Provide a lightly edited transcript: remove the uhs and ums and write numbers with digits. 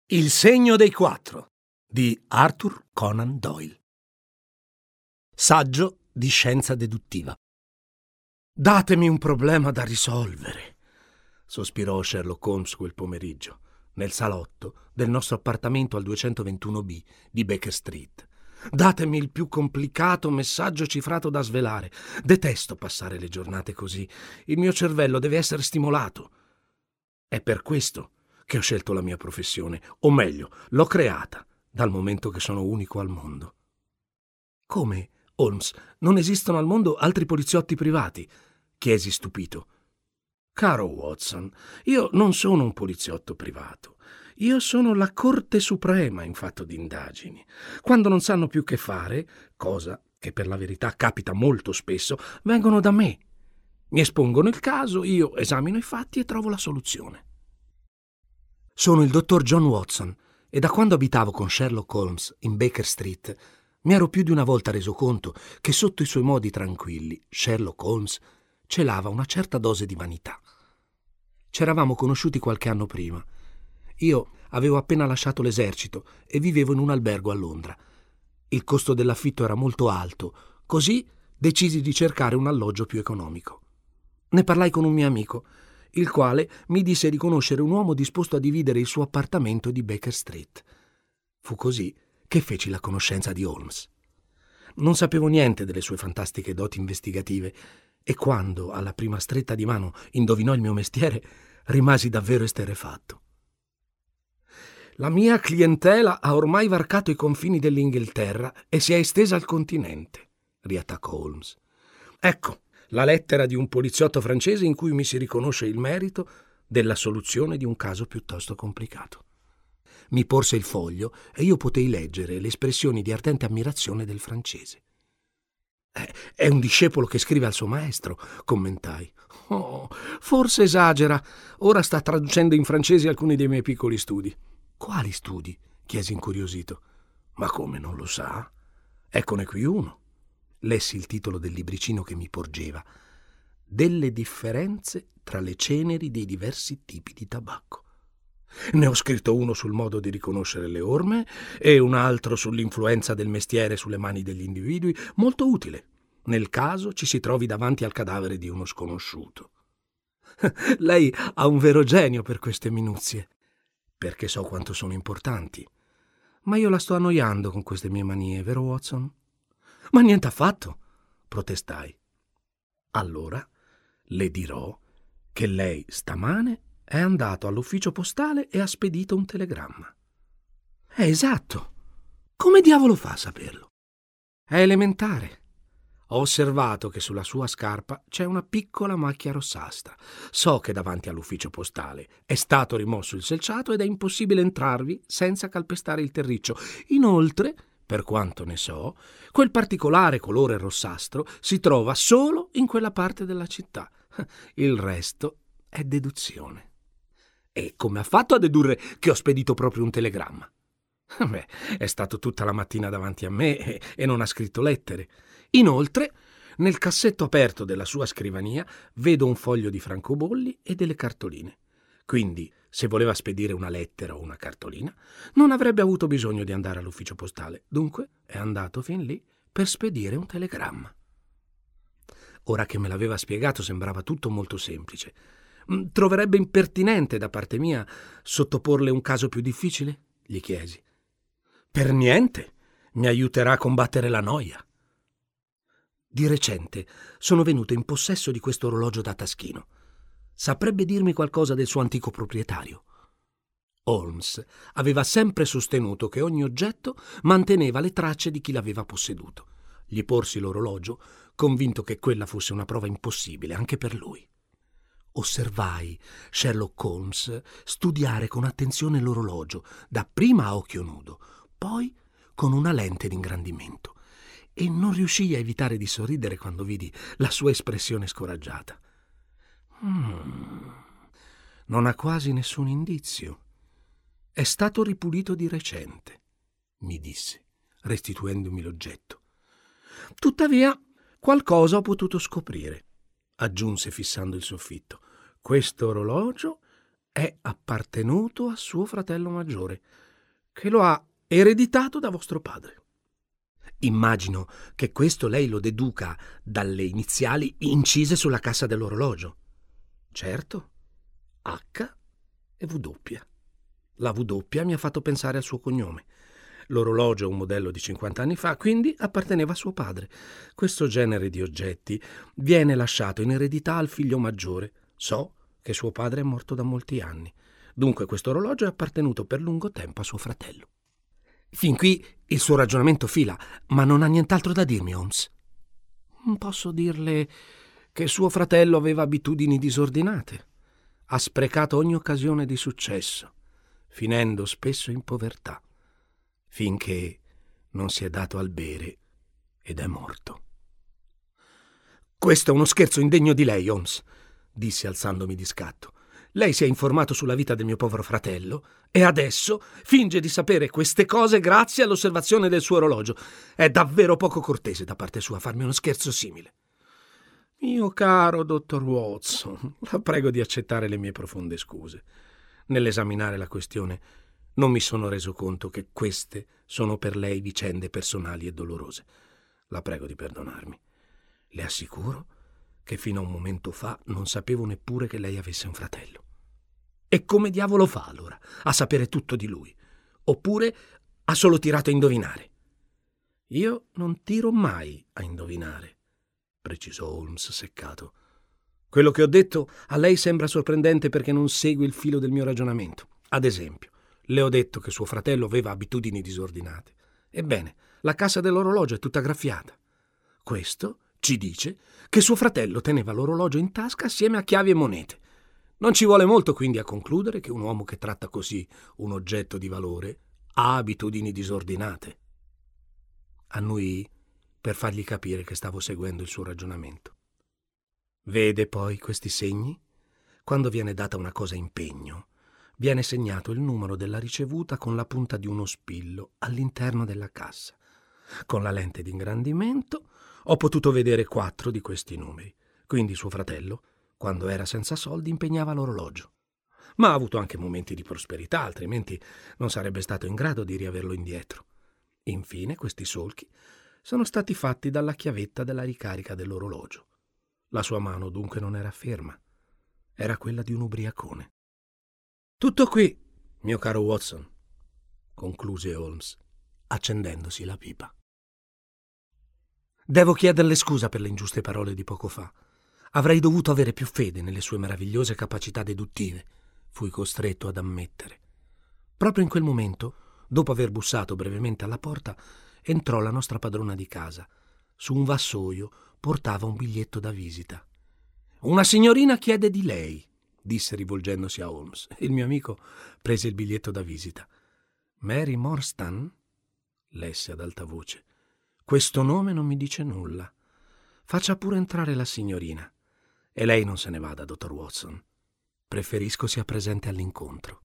Il segno dei quattro di Arthur Conan Doyle. Saggio di scienza deduttiva. Datemi un problema da risolvere, sospirò Sherlock Holmes quel pomeriggio, nel salotto del nostro appartamento al 221B di Baker Street. Datemi il più complicato messaggio cifrato da svelare. Detesto passare le giornate così. Il mio cervello deve essere stimolato. È per questo che ho scelto la mia professione, o meglio, l'ho creata, dal momento che sono unico al mondo. Come, Holmes, non esistono al mondo altri poliziotti privati? Chiesi stupito. Caro Watson, io non sono un poliziotto privato. Io sono la Corte Suprema in fatto di indagini. Quando non sanno più che fare, cosa che per la verità capita molto spesso, vengono da me. Mi espongono il caso, io esamino i fatti e trovo la soluzione. Sono il dottor John Watson e da quando abitavo con Sherlock Holmes in Baker Street mi ero più di una volta reso conto che sotto i suoi modi tranquilli Sherlock Holmes celava una certa dose di vanità. C'eravamo conosciuti qualche anno prima. Io avevo appena lasciato l'esercito e vivevo in un albergo a Londra. Il costo dell'affitto era molto alto, così decisi di cercare un alloggio più economico. Ne parlai con un mio amico, il quale mi disse di conoscere un uomo disposto a dividere il suo appartamento di Baker Street. Fu così che feci la conoscenza di Holmes. Non sapevo niente delle sue fantastiche doti investigative e quando, alla prima stretta di mano, indovinò il mio mestiere, rimasi davvero esterrefatto. La mia clientela ha ormai varcato i confini dell'Inghilterra e si è estesa al continente, riattaccò Holmes. Ecco la lettera di un poliziotto francese in cui mi si riconosce il merito della soluzione di un caso piuttosto complicato. Mi porse il foglio e io potei leggere le espressioni di ardente ammirazione del francese. È un discepolo che scrive al suo maestro, commentai. Oh, forse esagera. Ora sta traducendo in francese alcuni dei miei piccoli studi. Quali studi? Chiesi incuriosito. Ma come, non lo sa? Eccone qui uno. Lessi il titolo del libricino che mi porgeva. Delle differenze tra le ceneri dei diversi tipi di tabacco. Ne ho scritto uno sul modo di riconoscere le orme e un altro sull'influenza del mestiere sulle mani degli individui, molto utile nel caso ci si trovi davanti al cadavere di uno sconosciuto. Lei ha un vero genio per queste minuzie, perché so quanto sono importanti. Ma io la sto annoiando con queste mie manie, vero Watson? Ma niente affatto, protestai. Allora le dirò che lei stamane è andato all'ufficio postale e ha spedito un telegramma. È esatto. Come diavolo fa a saperlo? È elementare. Ho osservato che sulla sua scarpa c'è una piccola macchia rossastra. So che davanti all'ufficio postale è stato rimosso il selciato ed è impossibile entrarvi senza calpestare il terriccio. Inoltre, per quanto ne so, quel particolare colore rossastro si trova solo in quella parte della città. Il resto è deduzione. E come ha fatto a dedurre che ho spedito proprio un telegramma? Beh, è stato tutta la mattina davanti a me e non ha scritto lettere. Inoltre, nel cassetto aperto della sua scrivania vedo un foglio di francobolli e delle cartoline. Quindi, se voleva spedire una lettera o una cartolina, non avrebbe avuto bisogno di andare all'ufficio postale. Dunque, è andato fin lì per spedire un telegramma. Ora che me l'aveva spiegato, sembrava tutto molto semplice. Troverebbe impertinente da parte mia sottoporle un caso più difficile? Gli chiesi. Per niente. Mi aiuterà a combattere la noia. Di recente sono venuto in possesso di questo orologio da taschino. Saprebbe dirmi qualcosa del suo antico proprietario? Holmes aveva sempre sostenuto che ogni oggetto manteneva le tracce di chi l'aveva posseduto. Gli porsi l'orologio, convinto che quella fosse una prova impossibile anche per lui. Osservai Sherlock Holmes studiare con attenzione l'orologio, dapprima a occhio nudo, poi con una lente d'ingrandimento, e non riuscii a evitare di sorridere quando vidi la sua espressione scoraggiata. Non ha quasi nessun indizio. È stato ripulito di recente, mi disse, restituendomi l'oggetto. Tuttavia, qualcosa ho potuto scoprire, aggiunse fissando il soffitto. Questo orologio è appartenuto a suo fratello maggiore, che lo ha ereditato da vostro padre. Immagino che questo lei lo deduca dalle iniziali incise sulla cassa dell'orologio. Certo, H e W. La W mi ha fatto pensare al suo cognome. L'orologio è un modello di 50 anni fa, quindi apparteneva a suo padre. Questo genere di oggetti viene lasciato in eredità al figlio maggiore. So che suo padre è morto da molti anni. Dunque questo orologio è appartenuto per lungo tempo a suo fratello. Fin qui il suo ragionamento fila, ma non ha nient'altro da dirmi, Holmes. Posso dirle che suo fratello aveva abitudini disordinate. Ha sprecato ogni occasione di successo, finendo spesso in povertà, finché non si è dato al bere ed è morto. Questo è uno scherzo indegno di lei, Holmes, dissi alzandomi di scatto. Lei si è informato sulla vita del mio povero fratello e adesso finge di sapere queste cose grazie all'osservazione del suo orologio. È davvero poco cortese da parte sua farmi uno scherzo simile. Mio caro dottor Watson, la prego di accettare le mie profonde scuse. Nell'esaminare la questione non mi sono reso conto che queste sono per lei vicende personali e dolorose. La prego di perdonarmi. Le assicuro che fino a un momento fa non sapevo neppure che lei avesse un fratello. E come diavolo fa allora a sapere tutto di lui? Oppure ha solo tirato a indovinare? Io non tiro mai a indovinare, precisò Holmes seccato. Quello che ho detto a lei sembra sorprendente perché non segue il filo del mio ragionamento. Ad esempio, le ho detto che suo fratello aveva abitudini disordinate. Ebbene, la cassa dell'orologio è tutta graffiata. Questo ci dice che suo fratello teneva l'orologio in tasca assieme a chiavi e monete. Non ci vuole molto quindi a concludere che un uomo che tratta così un oggetto di valore ha abitudini disordinate. Annuii per fargli capire che stavo seguendo il suo ragionamento. Vede poi questi segni? Quando viene data una cosa in pegno, viene segnato il numero della ricevuta con la punta di uno spillo all'interno della cassa. Con la lente di ingrandimento ho potuto vedere 4 di questi numeri. Quindi suo fratello, quando era senza soldi, impegnava l'orologio. Ma ha avuto anche momenti di prosperità, altrimenti non sarebbe stato in grado di riaverlo indietro. Infine, questi solchi sono stati fatti dalla chiavetta della ricarica dell'orologio. La sua mano dunque non era ferma, era quella di un ubriacone. Tutto qui, mio caro Watson, concluse Holmes, accendendosi la pipa. Devo chiederle scusa per le ingiuste parole di poco fa. Avrei dovuto avere più fede nelle sue meravigliose capacità deduttive, fui costretto ad ammettere. Proprio in quel momento, dopo aver bussato brevemente alla porta, entrò la nostra padrona di casa. Su un vassoio portava un biglietto da visita. «Una signorina chiede di lei», disse rivolgendosi a Holmes. Il mio amico prese il biglietto da visita. «Mary Morstan?» lesse ad alta voce. «Questo nome non mi dice nulla. Faccia pure entrare la signorina. E lei non se ne vada, dottor Watson. Preferisco sia presente all'incontro».